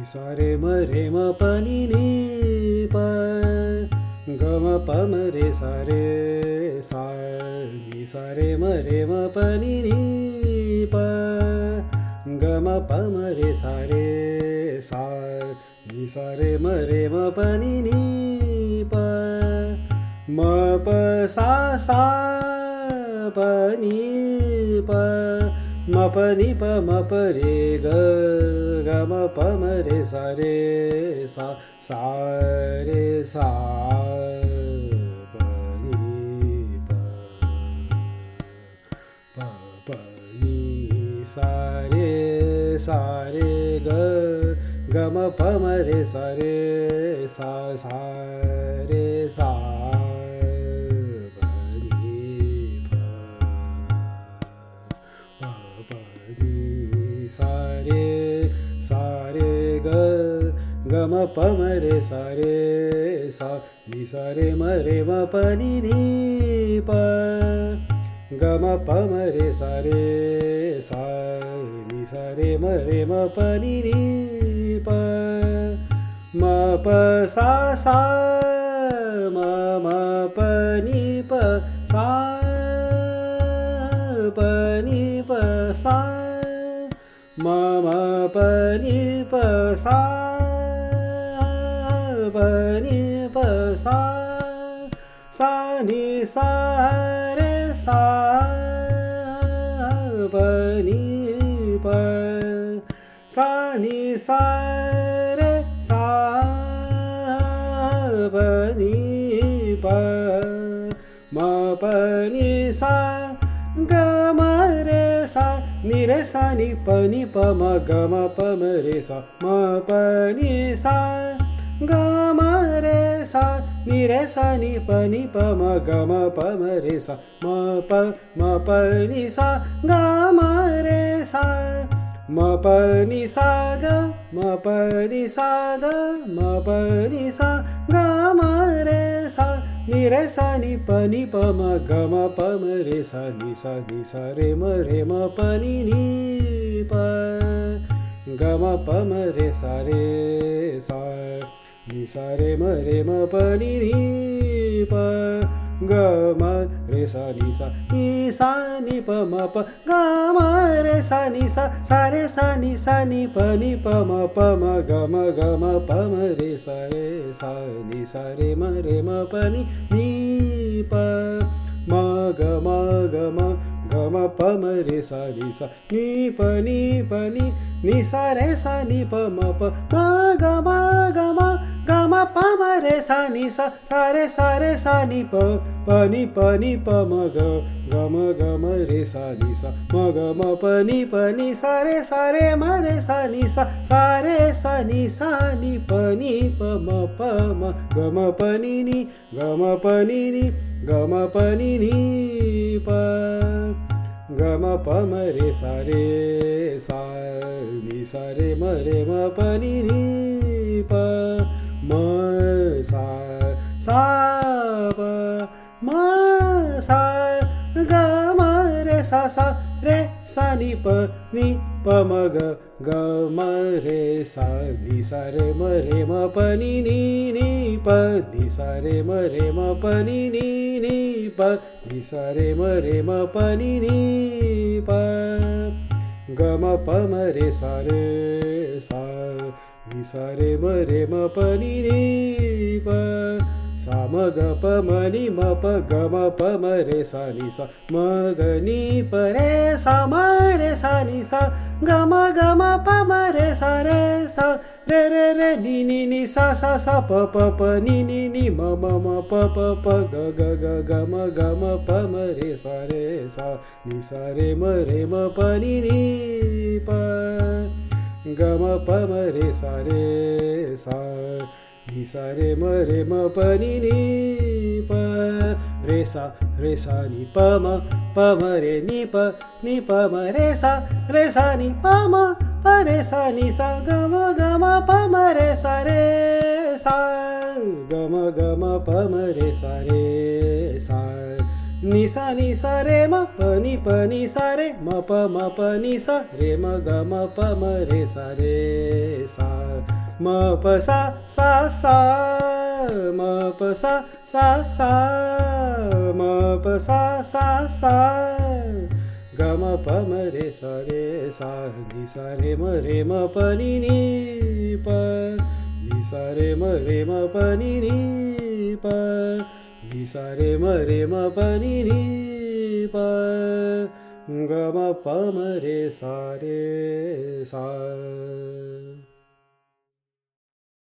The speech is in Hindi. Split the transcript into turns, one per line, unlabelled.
नि सा रे म प नि नि प ग म प म रे सा रे सा नि सा रे म प नि नि प ग म प म रे सा रे सा नि सा रे म प नि नि प म प सा सा प नि प म प नि प म प रे ग ग म प म रे सा सा रे सा प नि प प प नि सा रे ग ग म प म रे सा सा रे सा ग म प म रे सा सा नि सा रे म प नि नि प ग म प म रे सा सा नि सा रे म प नि नि प म प सा सा म प नि प सा प नि प सा म प नि प सा प नि प सा सा नि सा रे सा प नि प सा नि सा रे सा प नि प म प नि सा ग म रे सा नि रे सा नि प म ग म प म रे सा म प नि सा ग म रे सा नि रे सा नि प म ग म प म रे सा म प नि सा ग म रे सा म प नि सा ग म प नि सा ग म प नि सा ग म रे सा नि रे सा नि प म ग म प म रे सा नि सा रे म प नि नि प ग म प म रे सा नि सा रे म प नि नि प ग म रे सा नि सा नि प म प ग म रे सा नि सा रे सा नि प म प म ग म प म रे सा नि सा रे म प नि नि प म ग म ग म प म रे सा नि प नि सा रे सा नि प म प म ग म ग म प म रे सा नि सा रे सा नि प नि प म ग म रे सा नि सा म ग म प नि सा रे म रे सा नि सा रे सा नि प म प म ग म प नि नि ग म प नि नि ग म प नि नि प ग म प म रे सा नि सा रे म प नि नि प म सा प म सा ग म रे सा रे सा नि प म ग म रे सा नि सा रे म प नि नि प नि सा रे म प नि नि प नि सा रे म प नि नि प ग म प म रे सा नि सा रे म प नि नि प सा म ग प म नि म प ग म प म रे सा नि सा म ग नि प रे सा म रे सा नि सा ग म प म रे सा रे नि सा प प नि म प प ग ग म प म रे सा नि सा रे म प नि नि प ग म प म रे सा नि सा रे म प नि नि प रे सा नि प म रे नि प म रे सा नि प म प रे सा नि सा ग म प म रे सा ग म प म रे सा नि सा रे म प नि सा रे म प नि सा रे म ग म प म रे सा म प सा म प सा म प सा ग म प म रे सा नि सा रे म प नि प नि सा रे म प नि प नि सा रे म प नि प ग म प म रे सा